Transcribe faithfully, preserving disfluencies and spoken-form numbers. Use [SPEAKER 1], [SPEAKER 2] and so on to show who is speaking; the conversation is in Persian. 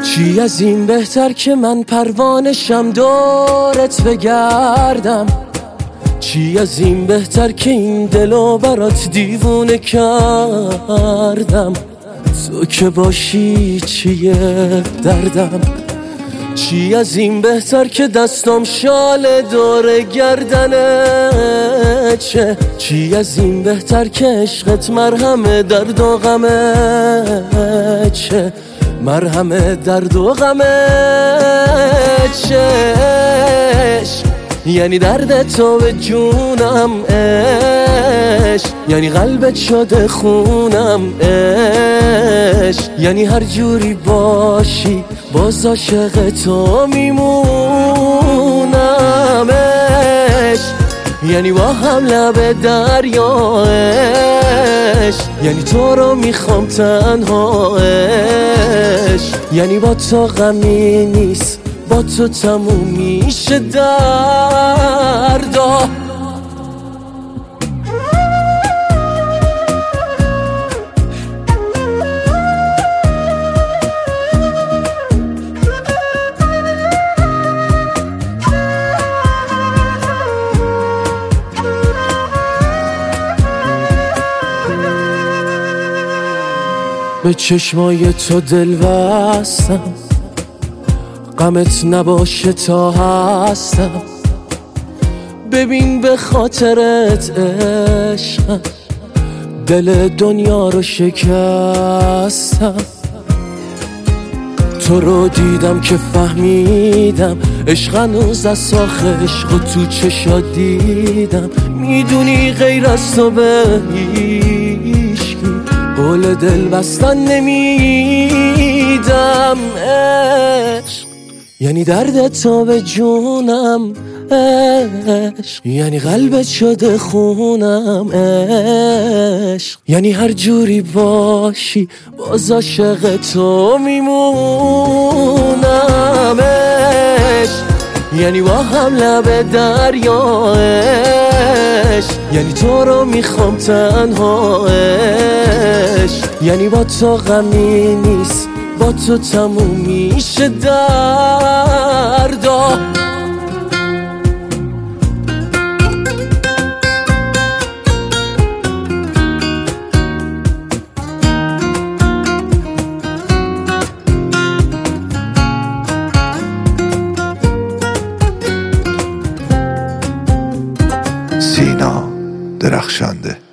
[SPEAKER 1] چی از این بهتر که من پروانشم دورت بگردم؟ چی از این بهتر که این دلو برات دیوونه کردم؟ تو که باشی چیه دردم؟ چی از این بهتر که دستم شال دور گردنه چه؟ چی از این بهتر که عشقت مرهم درد و غمه چه؟ مرهم درد و غمه چش؟ یعنی درد تو به جونم عشق، یعنی قلبت شده خونم عشق، یعنی هر جوری باشی باز عاشق تو میمونم عشق، یعنی با هم لب دریا عشق، یعنی تو رو میخوام تنها عشق، یعنی با تو غمی نیست، با تو تموم میشه دردا. به چشمای تو دل بستم، غمت نباشه تا هستم، ببین به خاطرت عشقم دل دنیا رو شکستم. تو رو دیدم که فهمیدم عشق هنوز از آخ عشق و تو چشات دیدم، میدونی غیر از تو به هیچکی قول دل بستن نمیدم عشق، یعنی درد تو به جونم عشق، یعنی قلبت شده خونم عشق، یعنی هر جوری باشی باز عاشق تو میمونم عشق، یعنی با هم لب دریا عشق، یعنی تو رو میخوام تنها عشق، یعنی با تو غمی نیست، با تو تموم میشه دردا.
[SPEAKER 2] سینا درخشنده.